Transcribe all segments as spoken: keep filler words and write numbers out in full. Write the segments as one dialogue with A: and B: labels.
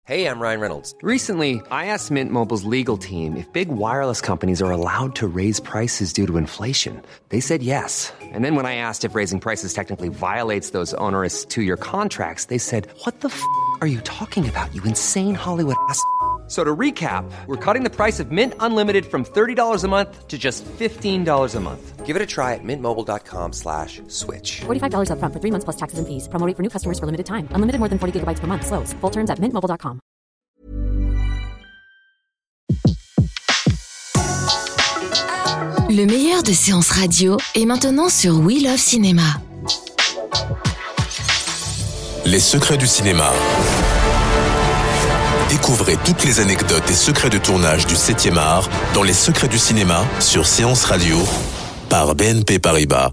A: Hey, I'm Ryan Reynolds.
B: Recently, I asked Mint Mobile's legal team if big wireless companies are allowed to raise prices due to inflation. They said yes. And then when I asked if raising prices technically violates those onerous two-year contracts, they said, what the f*** are you talking about, you insane Hollywood ass f- So to recap, we're cutting the price of Mint Unlimited from thirty dollars a month to just fifteen dollars a month.
A: Give it a try at mintmobile.com slash switch.
C: forty-five dollars up front for three months plus taxes and fees. Promo rate for new customers for limited time. Unlimited more than forty gigabytes per month. Slows full terms at mint mobile dot com.
D: Le meilleur de séances radio est maintenant sur We Love Cinéma.
E: Les secrets du cinéma. Découvrez toutes les anecdotes et secrets de tournage du septième art dans Les secrets du cinéma sur Séance Radio par B N P Paribas.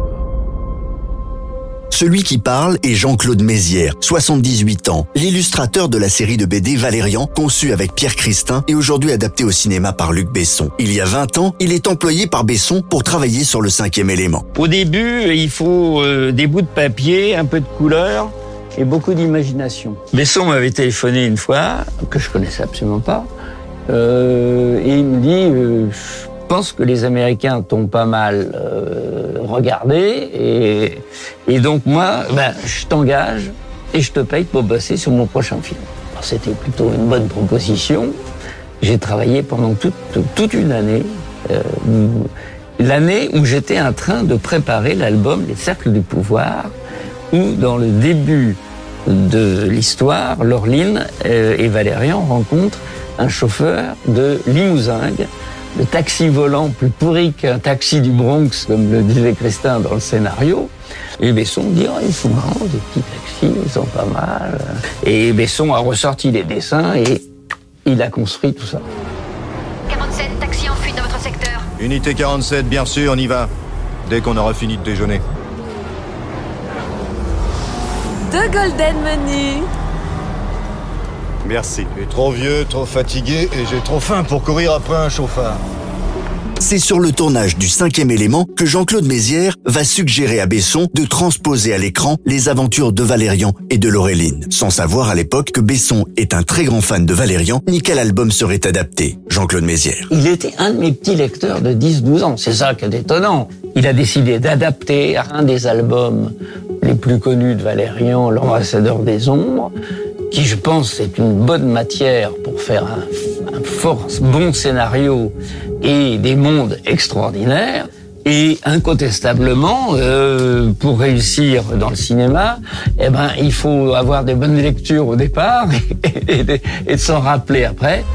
F: Celui qui parle est Jean-Claude Mézières, soixante-dix-huit ans, l'illustrateur de la série de B D Valérian, conçue avec Pierre Christin et aujourd'hui adaptée au cinéma par Luc Besson. Il y a vingt ans, il est employé par Besson pour travailler sur le cinquième élément.
G: Au début, il faut euh, des bouts de papier, un peu de couleur et beaucoup d'imagination. Besson m'avait téléphoné une fois, que je connaissais absolument pas, euh, et il me dit euh, « Je pense que les Américains t'ont pas mal euh, regardé, et, et donc moi, ben, je t'engage et je te paye pour bosser sur mon prochain film. » Alors, c'était plutôt une bonne proposition. J'ai travaillé pendant toute, toute une année, euh, l'année où j'étais en train de préparer l'album Les Cercles du Pouvoir, où dans le début de l'histoire, Laureline et Valérian rencontrent un chauffeur de limousine, le taxi volant plus pourri qu'un taxi du Bronx, comme le disait Christin dans le scénario. Et Besson dit oh, « ils sont marrants, des petits taxis, ils sont pas mal. » Et Besson a ressorti les dessins et il a construit tout ça.
H: quarante-sept, taxi en fuite dans votre secteur.
I: Unité quarante-sept, bien sûr, on y va. Dès qu'on aura fini de déjeuner.
J: Deux golden menus.
I: Merci. Je suis trop vieux, trop fatigué et j'ai trop faim pour courir après un chauffard.
F: C'est sur le tournage du cinquième élément que Jean-Claude Mézières va suggérer à Besson de transposer à l'écran les aventures de Valérian et de Laureline, sans savoir à l'époque que Besson est un très grand fan de Valérian ni quel album serait adapté. Jean-Claude Mézières.
G: Il était un de mes petits lecteurs de dix douze ans, c'est ça qui est étonnant. Il a décidé d'adapter un des albums les plus connus de Valérian, L'Ambassadeur des Ombres, qui je pense est une bonne matière pour faire un, un fort bon scénario et des mondes extraordinaires. Et incontestablement, euh, pour réussir dans le cinéma, eh ben, il faut avoir des bonnes lectures au départ et, et, et de s'en rappeler après.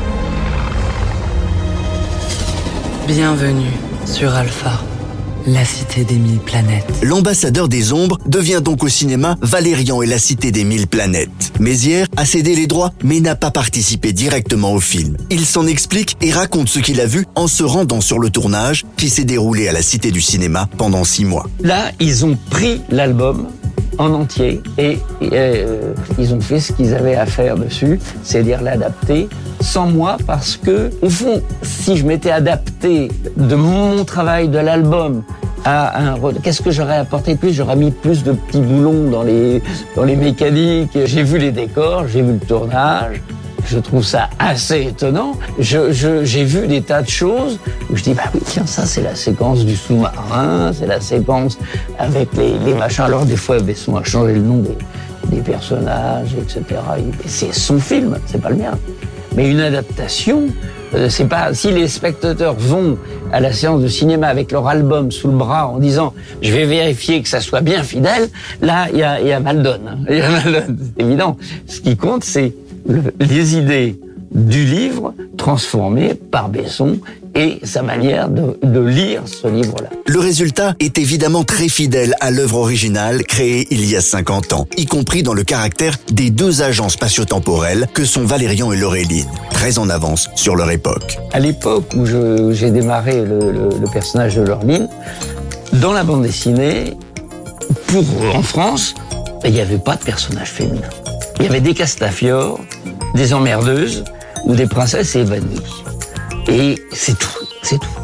K: Bienvenue sur Alpha, la cité des mille planètes.
F: L'ambassadeur des ombres devient donc au cinéma Valérian et la cité des mille planètes. Mézières a cédé les droits mais n'a pas participé directement au film. Il s'en explique et raconte ce qu'il a vu en se rendant sur le tournage qui s'est déroulé à la Cité du Cinéma pendant six mois.
G: Là, ils ont pris l'album en entier et, et euh, ils ont fait ce qu'ils avaient à faire dessus, c'est-à-dire l'adapter sans moi parce que, au fond, si je m'étais adapté de mon travail de l'album à un... Qu'est-ce que j'aurais apporté de plus ? J'aurais mis plus de petits boulons dans les, dans les mécaniques. J'ai vu les décors, j'ai vu le tournage. Je trouve ça assez étonnant. Je, je, j'ai vu des tas de choses où je dis, bah oui, tiens, ça, c'est la séquence du sous-marin, c'est la séquence avec les, les machins. Alors, des fois, Besson a changé le nom des, des personnages, et cetera. Et c'est son film, c'est pas le mien. Mais une adaptation, euh, c'est pas... Si les spectateurs vont à la séance de cinéma avec leur album sous le bras en disant « je vais vérifier que ça soit bien fidèle », là, il y a, y a mal donne. Il y a mal donne, c'est évident. Ce qui compte, c'est le, les idées du livre transformées par Besson et sa manière de, de lire ce livre-là.
F: Le résultat est évidemment très fidèle à l'œuvre originale créée il y a cinquante ans, y compris dans le caractère des deux agents spatio-temporels que sont Valérian et Laureline, très en avance sur leur époque.
G: À l'époque où, je, où j'ai démarré le, le, le personnage de Laureline, dans la bande dessinée, pour, en France, il n'y avait pas de personnage féminin. Il y avait des Castafiore, des emmerdeuses ou des princesses évanouies. Et c'est tout, c'est tout.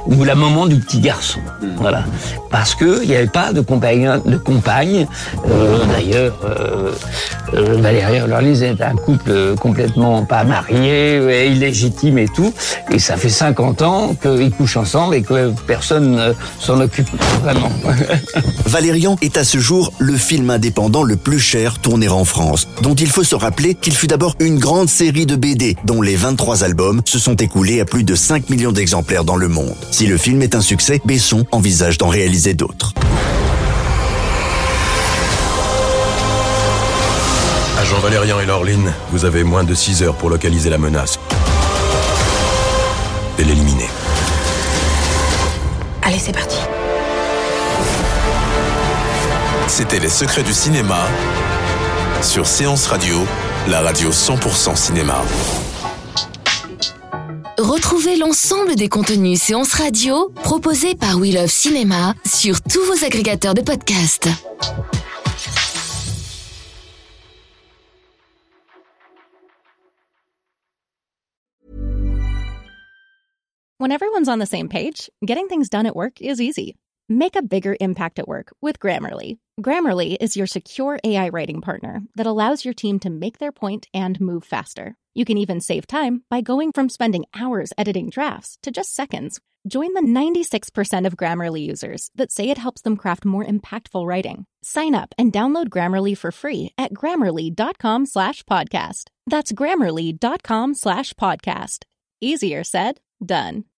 G: ou la maman du petit garçon. Voilà. Parce que il n'y avait pas de compagne, de compagne. Euh, d'ailleurs, euh, euh, Valérie et Lorlise est un couple complètement pas marié, illégitime et tout. Et ça fait cinquante ans qu'ils couchent ensemble et que personne ne s'en occupe vraiment.
F: Valérian est à ce jour le film indépendant le plus cher tourné en France, dont il faut se rappeler qu'il fut d'abord une grande série de B D, dont les vingt-trois albums se sont écoulés à plus de cinq millions d'exemplaires dans le monde. Si le film est un succès, Besson envisage d'en réaliser d'autres.
L: Agent Valérian et Laureline, vous avez moins de six heures pour localiser la menace et l'éliminer.
M: Allez, c'est parti.
E: C'était Les Secrets du cinéma sur Séance Radio, la radio cent pour cent cinéma.
D: Retrouvez l'ensemble des contenus Séance Radio proposés par We Love Cinéma sur tous vos agrégateurs de podcasts.
N: When everyone's on the same page, getting things done at work is easy. Make a bigger impact at work with Grammarly. Grammarly is your secure A I writing partner that allows your team to make their point and move faster. You can even save time by going from spending hours editing drafts to just seconds. Join the ninety-six percent of Grammarly users that say it helps them craft more impactful writing. Sign up and download Grammarly for free at grammarly.com slash podcast. That's grammarly.com slash podcast. Easier said, done.